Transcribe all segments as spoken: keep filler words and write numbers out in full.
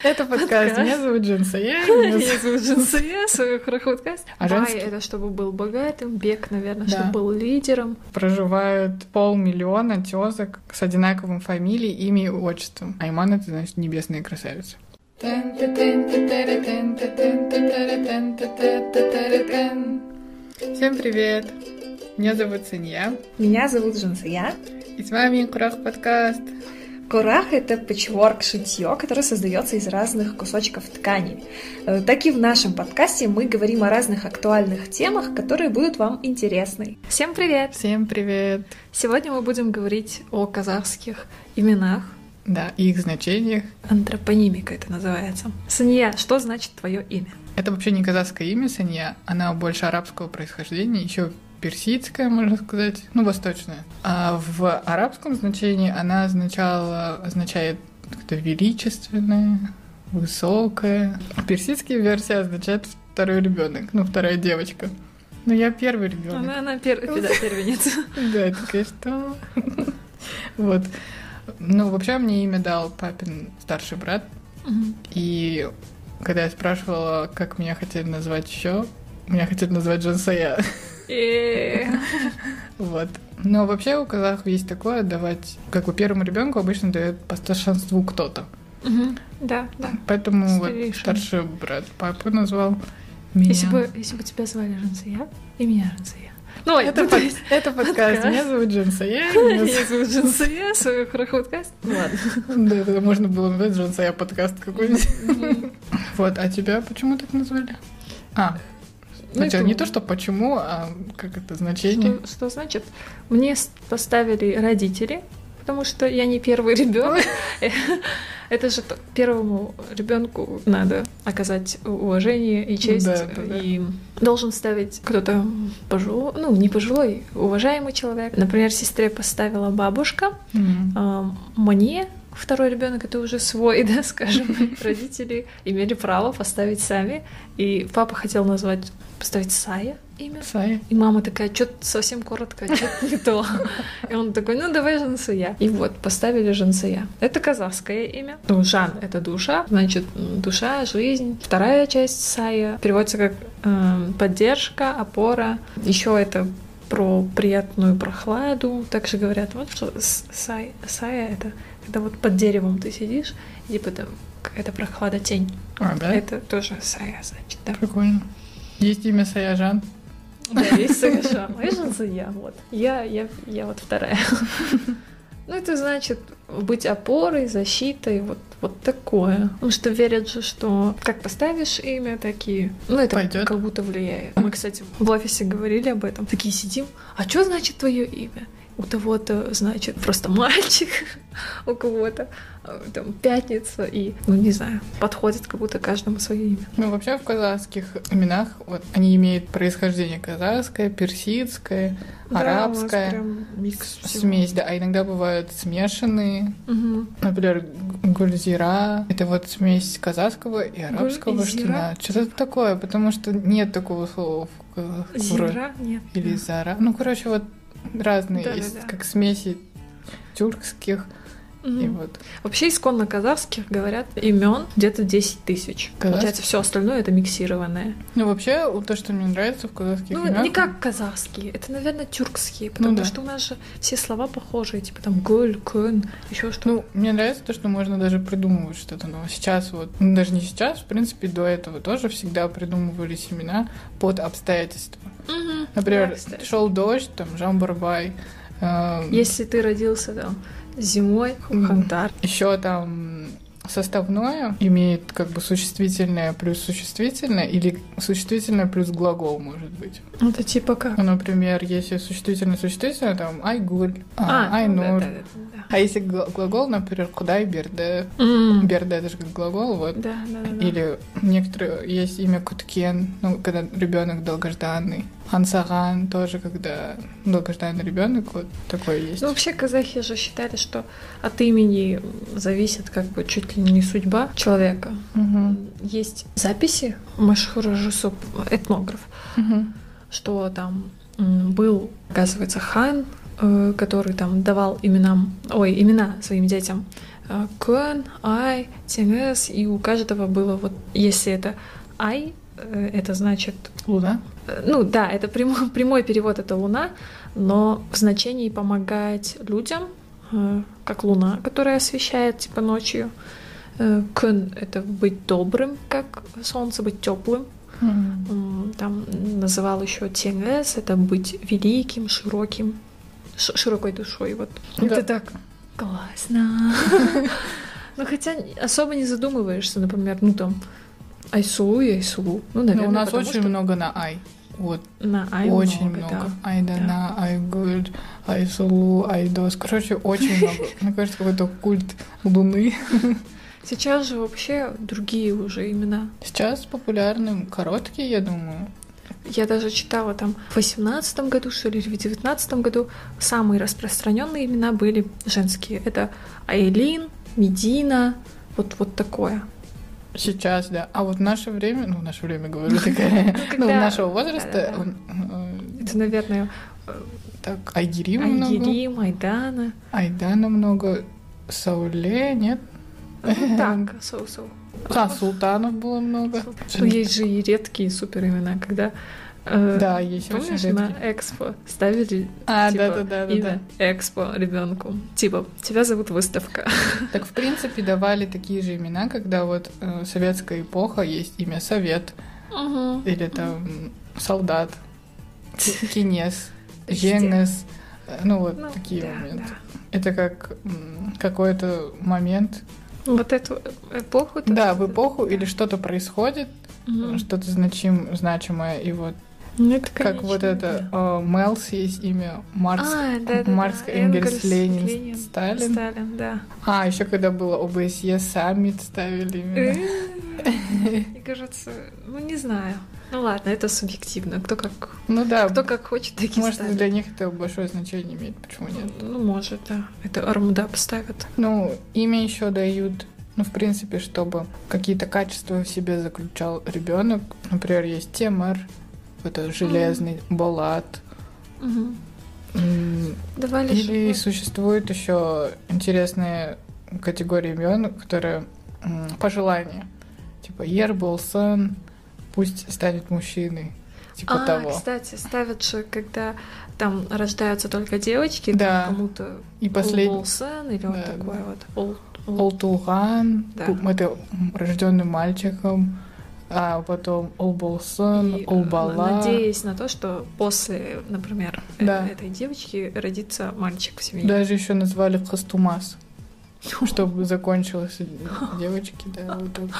Это подкаст. подкаст. Меня зовут Джансая. Меня зовут Джансая, свой подкаст. А Бай женский... — это чтобы был богатым, Бек, наверное, да. чтобы был лидером. Проживают полмиллиона тёзок с одинаковым фамилией, имя и отчеством. Айман — это, значит, небесная красавица. Всем привет! Меня зовут Сания. Меня зовут Джансая. И с вами Курах подкаст. Курах — это пэтчворк, шитьё, которое создается из разных кусочков ткани. Так и в нашем подкасте мы говорим о разных актуальных темах, которые будут вам интересны. Всем привет! Всем привет! Сегодня мы будем говорить о казахских именах. Да, и их значениях. Антропонимика это называется. Сания, что значит твое имя? Это вообще не казахское имя Сания, она больше арабского происхождения, еще персидская, можно сказать, ну, восточная. А в арабском значении она означала, означает как-то величественное, высокое. А персидская версия означает второй ребенок, ну, вторая девочка. Ну, я первый ребенок. Она, она пер... да, первенец. Да, такая что? Вот. Ну, вообще мне имя дал папин старший брат. И когда я спрашивала, как меня хотели назвать еще, меня хотели назвать Джансая. Вот. Но вообще у казахов есть такое давать, как бы первому ребенку обычно дают по старшинству кто-то. Угу. Да, да. Поэтому вот старший брат папу назвал меня. Если бы, если бы тебя звали Джансая, и меня Джансая. Ну, это, под, это подкаст. Меня зовут Джансая. Меня зовут Джансая, свой подкаст. Ладно. Да, это можно было назвать Джансая подкаст какой-нибудь. Вот, а тебя почему так назвали? А, ну, это... не то, что почему, а как это значение. Что, что значит? Мне поставили родители, потому что я не первый ребенок. Это же первому ребенку надо оказать уважение и честь, да, да, да. и должен ставить кто-то пожилой, ну не пожилой, уважаемый человек. Например, сестре поставила бабушка, mm-hmm. а, мне второй ребенок это уже свой, да, скажем, родители имели право поставить сами, и папа хотел назвать, поставить Сая имя. Сая. И мама такая, что-то совсем коротко, что-то не то. И он такой, ну давай Жансая. И вот, поставили Жансая. Это казахское имя. Ну, Жан — это душа, значит, душа, жизнь. Вторая часть Сая переводится как э, поддержка, опора. Еще это про приятную прохладу. Также говорят, вот что Сай, Сая — это когда вот под деревом ты сидишь, и потом какая-то прохлада, тень. А, да? Это тоже Сая, значит, да. Прикольно. Есть имя Саяжан? Да, есть Саяжан. А я Жансая, вот. Я, я, я вот вторая. Ну, это значит быть опорой, защитой, вот, вот такое. Потому что верят же, что как поставишь имя, такие... Ну, это пойдёт. Как будто влияет. Мы, кстати, в офисе говорили об этом. Такие сидим. А что значит твое имя? У того-то, значит, просто мальчик, у кого-то там пятница, и, ну, не знаю, подходит как будто каждому свое имя. Ну, вообще в казахских именах вот они имеют происхождение казахское, персидское, да, арабское, микс смесь, да, а иногда бывают смешанные. Угу. Например, Гульзира — это вот смесь казахского и арабского, что ли. Что-то такое, потому что нет такого слова в казахском. Зира? Нет. Или Зара. Ну, короче, вот разные да, есть, да, да. как смеси тюркских. Угу. И вот. Вообще исконно казахских говорят имен где-то десять тысяч. Получается, все остальное это миксированное. Ну, вообще, то, что мне нравится в казахских ну, именах... Ну, не как казахские, это, наверное, тюркские, потому ну, да. что у нас же все слова похожие, типа там гуль, кун, еще что-то. Ну, мне нравится то, что можно даже придумывать что-то. Но сейчас вот, ну, даже не сейчас, в принципе, до этого тоже всегда придумывались имена под обстоятельства. Угу. Например, да, шел дождь, там, Жамбарбай. Э, Если ты родился там зимой, Хантар. Еще там составное имеет как бы существительное плюс существительное или существительное плюс глагол, может быть. Это типа как? Ну, например, если существительное существительное, там айгуль, а, а, айнур. Ну, да, да, да. А если глагол, например, кудай берде. Mm. Берде — это же как глагол, вот. Да, да, да. Или некоторые есть имя Куткен, ну, когда ребенок долгожданный. Ансаган тоже, когда долгожданный ребенок, вот такое есть. Ну, вообще казахи же считали, что от имени зависит как бы чуть ли не судьба человека. Угу. Есть записи, Машхур Жусуп, этнограф, угу. что там был, оказывается, хан, который там давал именам, ой, имена своим детям Кун, Ай, Тенес, и у каждого было вот, если это Ай, это значит... Луна? Ну да, это прямой, прямой перевод, это луна, но в значении помогать людям, как луна, которая освещает типа ночью. Кун — это быть добрым, как солнце, быть теплым. Mm-hmm. Там называл еще Тенес, это быть великим, широким, ш- широкой душой. Вот. Да. Это так классно. Ну хотя особо не задумываешься, например, ну там Айсулу и Айсулу. Ну, наверное, у нас потому очень что... много на Ай. Вот. На Ай очень много, много. Да. Айдана, Айгуль, Айсулу, Айдос. Короче, очень много. Мне кажется, какой-то культ Луны. Сейчас же вообще другие уже имена. Сейчас популярны короткие, я думаю. Я даже читала там в восемнадцатом году, что ли, или в девятнадцатом году самые распространенные имена были женские. Это Айлин, Медина, вот, вот такое. Сейчас, да. А вот в наше время, ну, в наше время, говорю, такая, ну, нашего возраста... Это, наверное... Так, Айгерим много. Айгерим, Айдана. Айдана много. Сауле, нет? Так, соу-соу. А, султанов было много. Ну, есть же и редкие супер имена, когда... Э, да, есть помнишь, очень редкие. на Экспо ставили а, типа, да, да, да, имя да. Экспо ребенку. Типа, тебя зовут Выставка. Так, в принципе, давали такие же имена, когда вот э, советская эпоха, есть имя Совет, угу. или там Солдат, Кинес, Женес, ну вот ну, такие да, моменты. Да. Это как м, какой-то момент. Вот эту эпоху? Да, в эпоху или что-то происходит, угу. что-то значим, значимое, и вот ну, это, как конечно, вот это да. э, Мэлс есть имя, Маркс, а, да, да, Маркс, да. Энгельс, Энгельс, Ленин, Ленин, Сталин. Сталин, да. А, еще когда было ОБСЕ, саммит ставили именно. Мне кажется, ну не знаю. Ну ладно, это субъективно. Кто как, ну, да. Кто как хочет, так и может, ставит. Для них это большое значение имеет, почему нет? Ну, может, да. Это Армуда поставят. Ну, имя еще дают, ну, в принципе, чтобы какие-то качества в себе заключал ребенок. Например, есть Темар, это железный, mm-hmm. Болат. Mm-hmm. Mm-hmm. Давали Или же... существуют еще интересные категории имен, которые м- пожелания. Типа Ерболсон, пусть станет мужчиной. Типа а, того. Кстати, ставят же, когда там рождаются только девочки, да. там кому-то и последний Олболсон или да, вот такое да. вот. Ол... Олтуган, да. это рожденный мальчиком, а потом Олболсон, Олбала. Надеясь на то, что после, например, да. этой девочки родится мальчик в семье. Даже еще назвали Хастумас, чтобы закончилось девочки, да, вот так.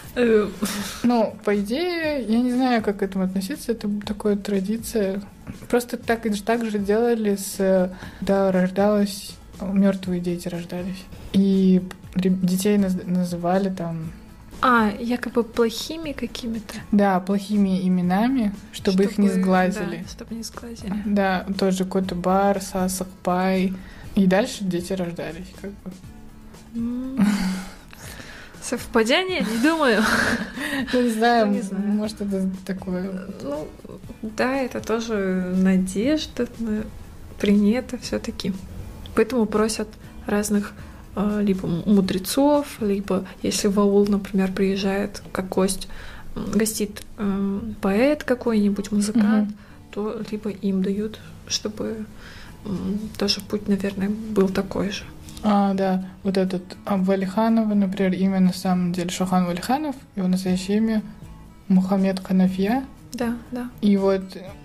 Ну, по идее, я не знаю, как к этому относиться, это такая традиция. Просто так, так же делали, с, да, рождалось, мертвые дети рождались. И детей называли там... А, якобы плохими какими-то? Да, плохими именами, чтобы, чтобы их не сглазили. Да, чтобы не сглазили. Да, тот же Котубар, Сасакпай. И дальше дети рождались, как бы. Mm. Совпадение? Не думаю. Ну, не знаю, ну, не знаю, может, это такое... Ну, да, это тоже надежда, принято все таки. Поэтому просят разных либо мудрецов, либо если в аул, например, приезжает как гость, гостит э, поэт какой-нибудь, музыкант, угу. то либо им дают, чтобы э, тоже путь, наверное, был такой же. А, да, вот этот Валиханов, например, имя на самом деле Шохан Валиханов, его настоящее имя Мухаммед Ханафия. Да, да. И вот...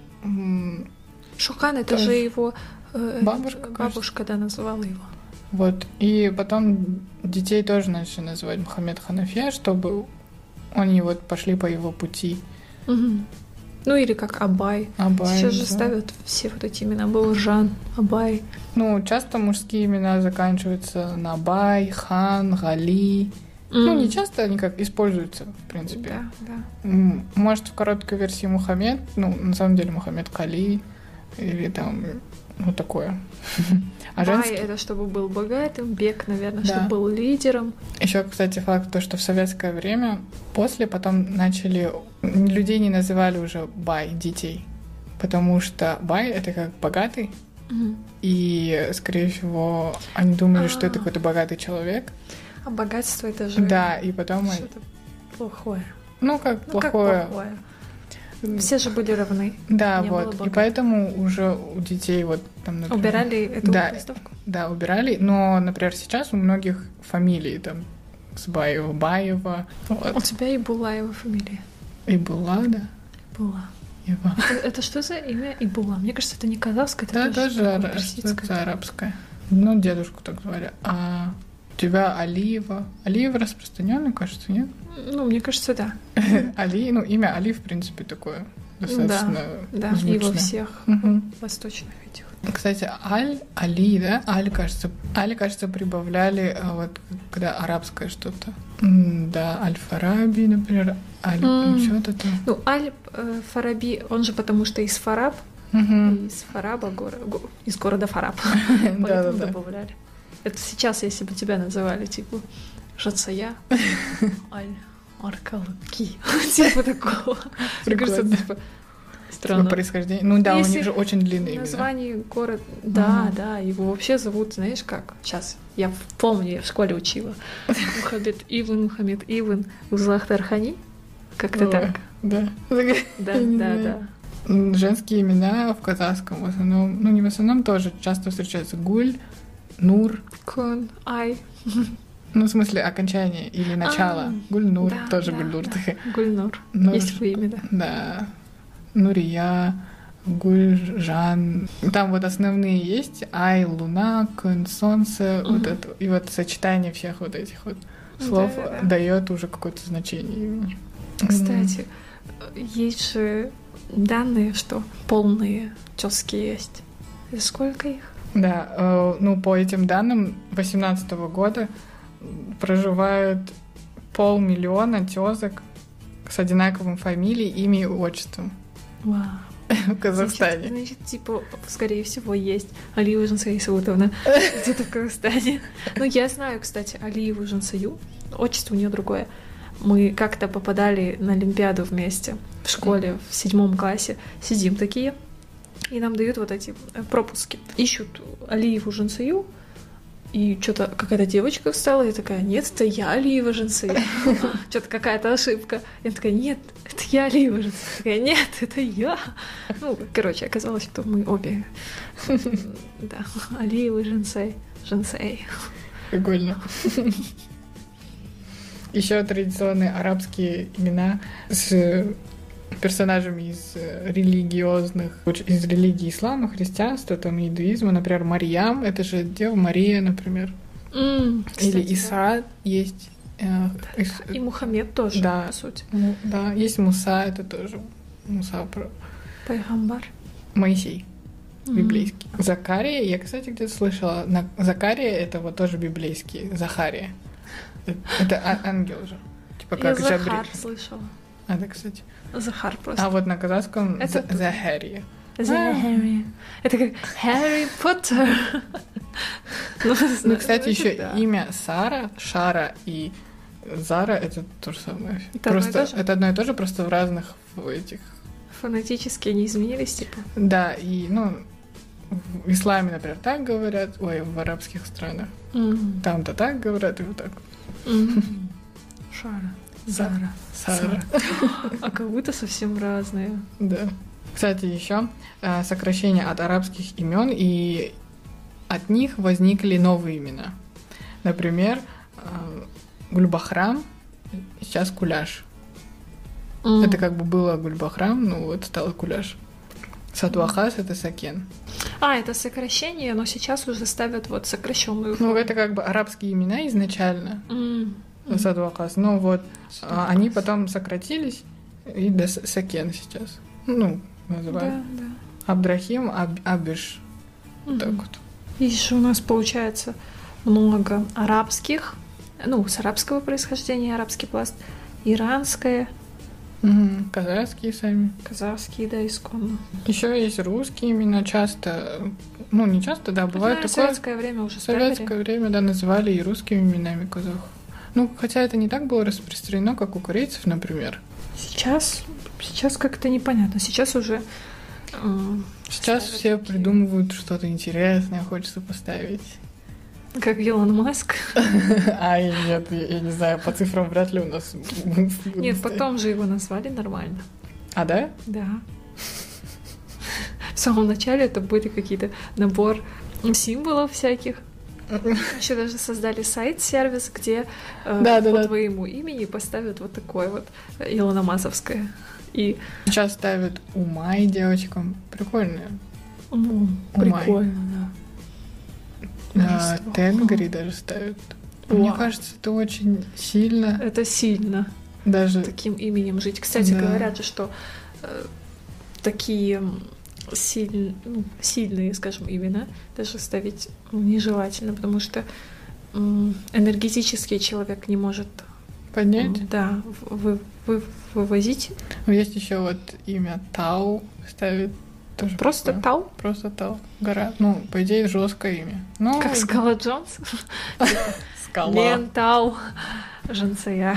Шохан, это же его... Э, бабушка, бабушка, да, называла его. Вот. И потом детей тоже начали называть Мухаммед Ханафия, чтобы они вот пошли по его пути. Угу. Ну или как Абай. Абай. Сейчас же да. ставят все вот эти имена. Был Жан, Абай. Ну, часто мужские имена заканчиваются на Абай, Хан, Гали. Mm. Ну, не часто они как используются, в принципе. Да, да. Может, в короткой версии Мухаммед, ну, на самом деле Мухаммед Кали, или там, ну, такое. А женский... Бай — это чтобы был богатым, Бек, наверное, да. чтобы был лидером. Еще, кстати, факт, то, что в советское время после потом начали... Людей не называли уже Бай, детей. Потому что Бай — это как богатый, Мгм. И, скорее всего, они думали, что это А. какой-то богатый человек. А богатство это же Да, и потом... они- что-то плохое. Ну, как Ну, как плохое. плохое? Все же были равны. Да, Не было вот. И богатых. поэтому уже у детей вот там, например... Убирали эту Да. приставку? Да, убирали. Но, например, сейчас у многих фамилий там Сбаева, Баева. Вот. У тебя и Булаева фамилия. И была, да. Була. Ева. Это, это что за имя Ибула? Мне кажется, это не казахское, это Да, тоже тоже такое ара- персидское. что-то арабское. Ну, дедушку так звали. А у тебя Алиева. Алиева распространенный, кажется, нет? Ну, мне кажется, да. Али, ну, имя Али, в принципе, такое достаточно Да, и звучное. во всех Мгм. восточных этих. Кстати, Аль, Али, да? Аль, кажется, Аль, кажется, прибавляли а, вот когда арабское что-то. М, Да, Аль-Фараби, например, Аль, М. что-то там. Ну, Аль-Фараби, он же потому что из Фараб, Мгм. из Фараба, горо- го- из города Фараб. Поэтому Да-да-да. добавляли. Это сейчас, если бы тебя называли, типа, Жацая, Аль, Аркалуки, типа такого. Мне кажется, Прикольно. типа, Типа странно. происхождение. Ну да, у Если них же очень длинные имена. Название город, да, Мгм. да, его вообще зовут, знаешь как? Сейчас, я помню, я в школе учила. Мухаммед Иван, Мухаммед Иван, Узлахтар Хани. Как-то Ой, так. Да. Да, Я не да, знаю. да. М, Женские имена в казахском в основном, ну не в основном тоже часто встречаются Гуль, Нур, Кун, Ай. ну в смысле окончание или начало. А, Гульнур, да, тоже да, Гульнур. да. Гульнур. Нур. Есть такое имя, да. Да. Нурия, Гульжан. Там вот основные есть. Ай, Луна, Кун, Солнце. Мгм. Вот это. И вот сочетание всех вот этих вот слов Да-да-да. дает уже какое-то значение имени. Кстати, есть же данные, что полные тёзки есть. И сколько их? Да, э, ну по этим данным восемнадцатого года проживают полмиллиона тезок с одинаковым фамилией, имя и отчеством Вау. в Казахстане. Значит, значит, типа, скорее всего, есть Алиева Жансая Исаутовна где-то в Казахстане. Ну, я знаю, кстати, Алиеву Жансаю. Отчество у нее другое. Мы как-то попадали на Олимпиаду вместе в школе в седьмом классе. Сидим такие, и нам дают вот эти э, пропуски. Ищут Алиеву Жансаю, и что-то какая-то девочка встала, и такая, нет, это я Алиева Жансая. Что-то какая-то ошибка. Я такая, нет, это я Алиева Жансая. Такая, нет, это я. Ну, короче, оказалось, что мы обе, да, Алиева Жансей. Жансей. Прикольно. Еще традиционные арабские имена с персонажами из э, религиозных, уч- из религии ислама, христианства, там, иудаизма. Например, Марьям, это же Дева Мария, например. М, кстати, Или да. Иса есть. э, Ис- И Мухаммед тоже, Да. по сути. ну, да, есть Муса, это тоже Муса, про- Пайгамбар. Моисей, М. библейский. Закария, я, кстати, где-то слышала, на... Закария это вот тоже библейский, Захария. Это, это а- ангел же. Типа Я как Захар Жабриль. слышала. А, да, кстати. Захар просто. А вот на казахском Это За- тут. Захария. Захари. Это как Харри Поттер. Ну, Ну, кстати, значит, еще да. имя Сара, Шара и Зара это то же самое. Это одно и просто то же? это одно и то же, просто в разных в этих. Фонетически они изменились, типа. Да, и ну в исламе, например, так говорят, ой, в арабских странах. Мгм. Там-то так говорят, и вот так. Мгм. Шара. Зара. Сара. А как будто совсем разные. Да. Кстати, еще сокращение от арабских имен, и от них возникли новые имена. Например, э, Гульбахрам, сейчас Куляш. М. Это как бы было Гульбахрам, ну вот стало Куляш. Сатуахас — это Сакен. А, это сокращение, но сейчас уже ставят вот сокращенную. Ну, это как бы арабские имена изначально, М. Сатуахас. Но вот а, они потом сократились, и до С- Сакен сейчас. Ну, называют. Да, да. Абдрахим, Аб- Абиш. Вот так Мгм. вот. Видишь, у нас получается много арабских, ну, с арабского происхождения, арабский пласт, иранское, Мгм. Казахские сами. казахские, да, исконно. Еще есть русские имена часто, ну не часто, да, бывает Да, в такое. советское время уже В советское ставили. время, да, называли и русскими именами казахов. Ну, хотя это не так было распространено, как у корейцев, например. Сейчас, сейчас как-то непонятно. Сейчас уже м, Сейчас ставят все такие. придумывают что-то интересное, хочется поставить. Как Илон Маск. Ай, нет, я, я не знаю, по цифрам вряд ли у нас будут Нет, стоять. потом же его назвали нормально. А, да? Да. В самом начале это были какие-то набор символов всяких. Еще даже создали сайт-сервис, где э, Да, да, по да. твоему имени поставят вот такое вот Илона Масовское. И Сейчас ставят Умай девочкам. Прикольно. ну, Умай. прикольно, да. На Рождество. Тенгри даже ставят. Вау. Мне кажется, это очень сильно. Это сильно Даже таким именем жить. Кстати, Да. говорят же, что э, такие силь- ну, сильные, скажем, имена даже ставить ну, нежелательно, потому что м, энергетически человек не может поднять. м, да, вы, вы- вывозить. Но есть еще вот имя Тау ставят. Тоже Просто прикольно. Тау, Просто Тау. Гора. Ну, по идее, жесткое имя. Ну, как Скала Джонс. скала. Лен Тау, Жансая.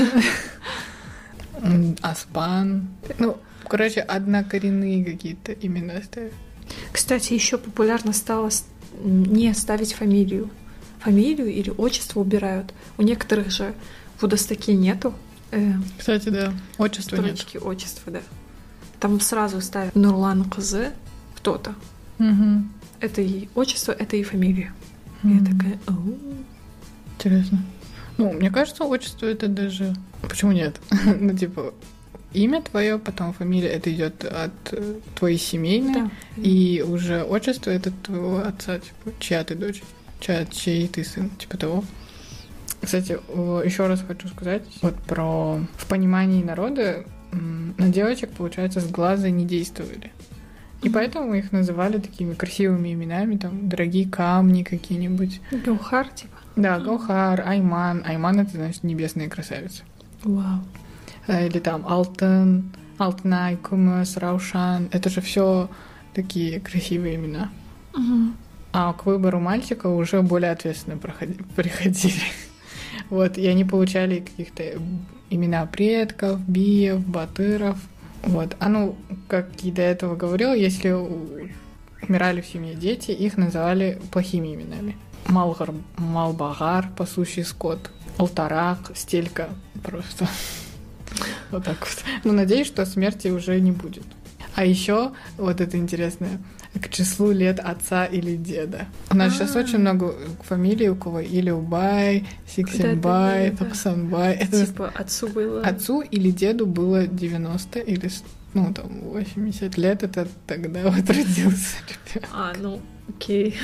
М, Аспан. Ну, короче, однокоренные какие-то имена ставят. Кстати, еще популярно стало с- не ставить фамилию. Фамилию или отчество убирают. У некоторых же в Удостоке нету э, Кстати, да, отчества нет. строчки отчества, да. Там сразу ставят Нурлан Кызы кто-то. Мгм. Это и отчество, это и фамилия. И М, я такая, «Ау». Интересно. Ну, мне кажется, отчество это даже... Почему нет? Ну, типа, имя твое, потом фамилия, это идет от э, твоей семейной, Да. и уже отчество это твоего отца, типа, чья ты дочь, чья, чей ты сын, типа того. Кстати, еще раз хочу сказать вот про в понимании народа м, на девочек, получается, с глаза не действовали. И Мгм. поэтому их называли такими красивыми именами, там, дорогие камни какие-нибудь. Геохар, типа. Да, Гаухар, Айман. Айман — это, значит, небесная красавица. Вау. Э, Или там Алтын, Алтынай, Кумыс, Раушан. Это же все такие красивые имена. Мгм. А к выбору мальчика уже более ответственно проходи- приходили. Вот, и они получали каких-то имена предков, биев, батыров. Вот. А ну, как и до этого говорила, если у- умирали в семье дети, их называли плохими именами. Малгар, Малбагар, пасущий скот, Алтарак, Стелька. Просто вот так вот. Но надеюсь, что смерти уже не будет. А еще, вот это интересное, к числу лет отца или деда. У нас сейчас А. очень много фамилий, у кого Илюбай, Сиксенбай, Да-да-да-да. Tapsanбай. Это Типа отцу было... отцу или деду было девяносто или с- ну там восемьдесят лет, это тогда вот родился ребенок. А, ну, окей.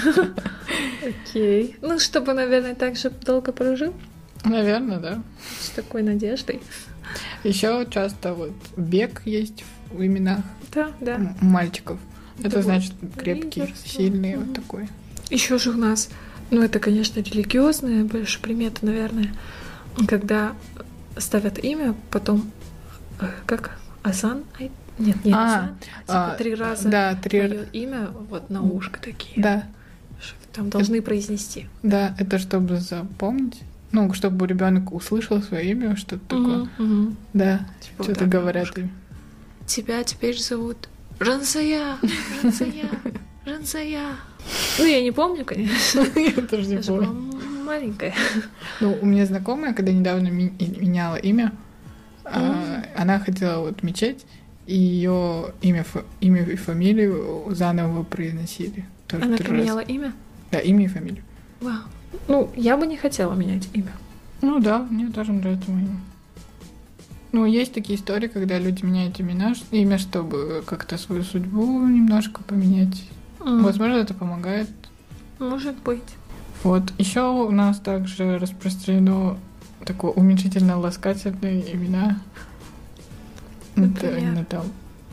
Окей. Ну, чтобы, наверное, так же долго прожил. Наверное, да. С такой надеждой. Еще часто вот бег есть в именах Да, да. м- мальчиков. Это вот значит крепкий, лидерство. сильный, вот Мгм. такой. Еще же у нас, ну, это, конечно, религиозная больше примета, наверное, когда ставят имя, потом э, как Азан? Ай, Нет, не А, Азан. Типа а, три раза Да, три. твое имя вот на ушко такие. Да, Что там должны произнести. да, это чтобы запомнить. Ну, чтобы ребенок услышал свое имя, что-то такое. Мгм, мгм. Да, Типа вот что-то так на говорят ушко. им. Тебя теперь зовут Жансая, Жансая, Жансая. Ну, я не помню, конечно. Я тоже не Я же была помню. м- маленькая. Ну, у меня знакомая, когда недавно ми- и- меняла имя, а, Мгм. она хотела вот в мечеть, и ее имя, фа- имя и фамилию заново произносили. Тоже Она три раза. поменяла имя? Да, имя и фамилию. Вау. Ну, я бы не хотела менять имя. Ну да, мне тоже нравится мое имя. Ну, есть такие истории, когда люди меняют имена, ш- имя, чтобы как-то свою судьбу немножко поменять. М, Возможно, это помогает. Может быть. Вот. Еще у нас также распространено такое уменьшительно-ласкательные имена. Это Например? именно там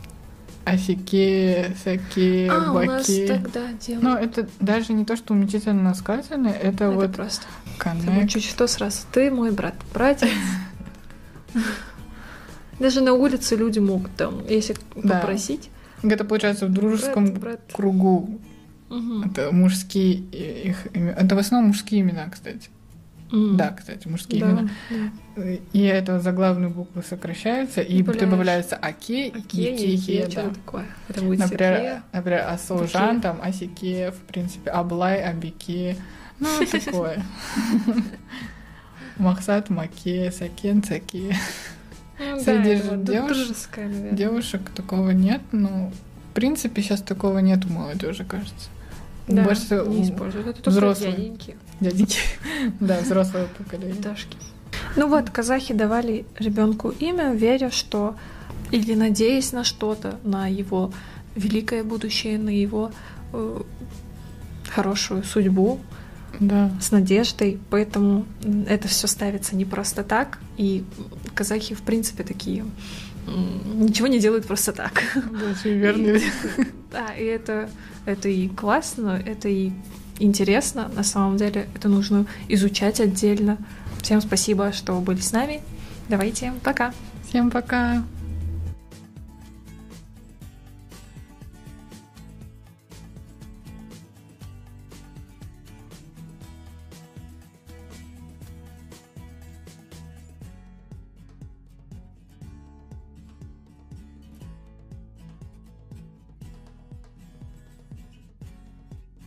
Асике, Саке, А, у нас Баке. тогда делают. Но это даже не то, что уменьшительно-ласкательное, это, Это вот просто. Ты коннект. вот чуть что сразу. Ты мой брат. Братец. Даже на улице люди могут там, если Да. попросить. Это получается в дружеском Брат, брат. кругу. Мгм. Это мужские и- их имена. Это в основном мужские имена, кстати. Mm. Да, кстати, мужские Да, имена. да. И это заглавные буквы сокращаются, и Добавляешь добавляются аке, Оке, яке, Еке, да. что-то такое. Это будет Например, Секе. например, Асоужан, Аке. там, Асике, в принципе, Аблай, Абике. Ну, такое. Максат, Маке, Сакен, Цаке. Ну, Среди да, вот девуш- дружеская, наверное. Девушек такого нет, но в принципе сейчас такого нет у молодежи, кажется. Да, Больше не у используют. Это только взрослые. дяденьки, Дяденьки. Да, взрослое поколение. дашки. Ну вот, казахи давали ребенку имя, веря, что или надеясь на что-то, на его великое будущее, на его э, хорошую судьбу, Да. с надеждой. Поэтому м, это все ставится не просто так. И казахи, в принципе, такие м, ничего не делают просто так. Очень верно. Да, и это, это и классно, это и интересно. На самом деле это нужно изучать отдельно. Всем спасибо, что были с нами. Давайте, пока. Всем пока.